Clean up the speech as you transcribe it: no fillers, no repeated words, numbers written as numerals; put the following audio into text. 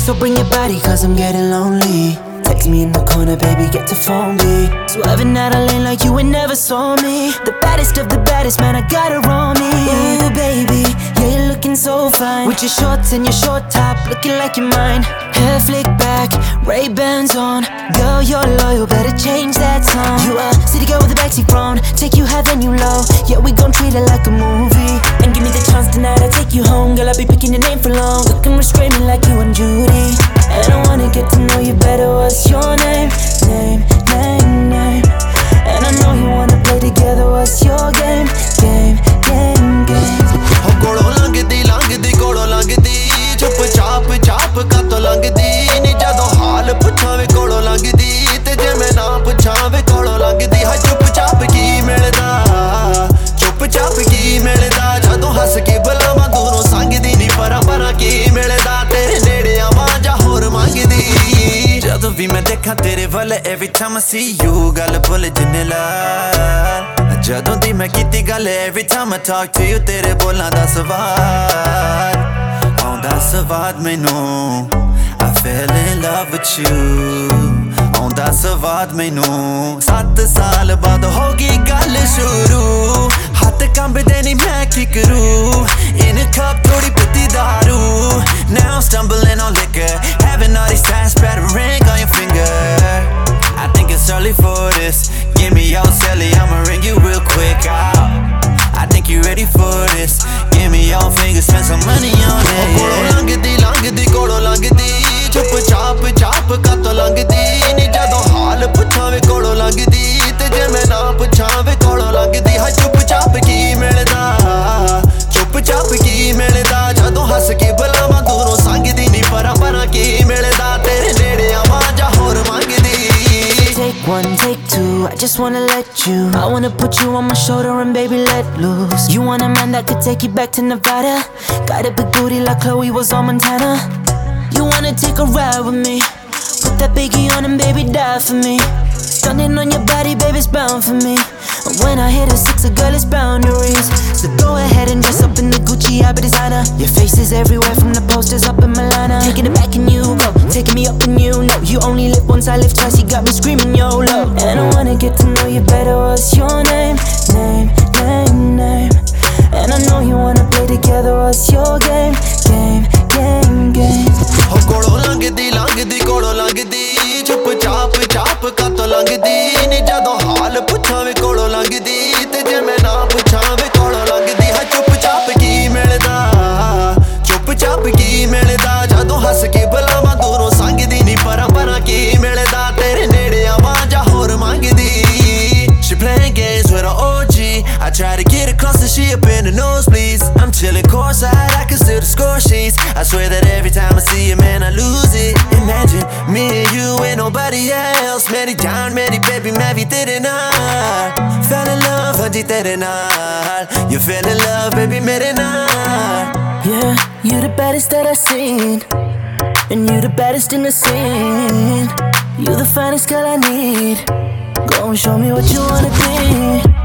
So bring your body cause I'm getting lonely. Text me in the corner, baby, get to phone me. Swerving out a lane like you ain't never saw me. The baddest of the baddest, man, I got her on me. Ooh, baby, yeah, you're looking so fine. With your shorts and your short top, looking like you're mine. Hair flick back, Ray-Bans on. Girl, you're loyal, better change that song. You a city girl with a backseat throne. Take you high, then you low. Yeah, we gon' treat it like a movie. And give me the chance tonight, I'll take you home. Girl, I'll be picking your name for long. Looking restraining like you and Judy. And I wanna get to know you better. What's your name? Name. And I know you wanna play together. What's your game? Game. Ho kolo langdi kolo langdi. Chup chap kato langdi. Ni jadon haal puchhawe kolo langdi. Te je main na puchhawe kolo langdi. Ha chup chap ki milda. Chup chap ki milda. Jadon has ke bulawa dooron sangdi. Ni para ki milda. Tere nede aawa ja hor mangdi. Jadon vi main dekha tere wal, every time I see you gal bol jinne la. Jadon di main kiti gal, every time I talk to you tere bolan da swaad aunda swaad mainu. I fell in love with you aunda swaad mainu. 7 saal baad hogi gal shuru. Hath kambde nahi main ki karu. In a cup thodi pitti daru. Now I'm stumbling on liquor, having all these times spread a ring on your finger. I think it's early for this. Give me your celly, I'ma ring you real quick. I think you ready for this. Give me your fingers, spend some money on it. Kolo langdi kolo langdi. Chup chap kato langdi. Ni jadon haal puchhawe kolo langdi. Te je main na puchhawe kolo langdi. Ha chup chap ki milda. Chup chap ki milda. Jadon has ke bulawa dooron sangdi. Ni para ki milda. Tere nede aawa ja hor mangdi. Take one, take two, I just wanna let you. I wanna put you on my shoulder and baby let loose. You want a man that could take you back to Nevada. Got a big booty like Chloe was on Montana. You wanna take a ride with me. Put that biggie on and baby die for me. Stunning on your body, baby, it's bound for me. And when I hit a 6, a girl is boundaries. So go ahead and dress up in the Gucci, I be designer. Your face is everywhere from the posters up in Milana. Taking it back and you go, taking me up and you know. You only live once, I live twice, you got me screaming YOLO. And I wanna get to know you better, what's your name? Name. And I know you wanna play together, what's your game? Game. Ho kolo langdi kolo langdi. Chup chap kato langdi. Ni jadon haal puchhawe kolo langdi. Te je main na puchhawe kolo langdi. Ha chup chap ki milda. Chup chap ki milda. Jadon has ke bulawa dooron sangdi. Ni para ki milda. Tere nede aawa ja hor mangdi. She playing games with an OG. I try to get across and she up in the nosebleeds. I'm chilling courtside, I can still the score sheets. I swear that every time I see you, man, I lose it. Imagine me and you and nobody else. Meri jaan meri baby, main bhi tere naal. Fell in love, haji tere naal. You fell in love, baby, mere naal. Yeah, you the baddest that I've seen. And you the baddest in the scene. You the finest girl I need. Go and show me what you wanna be.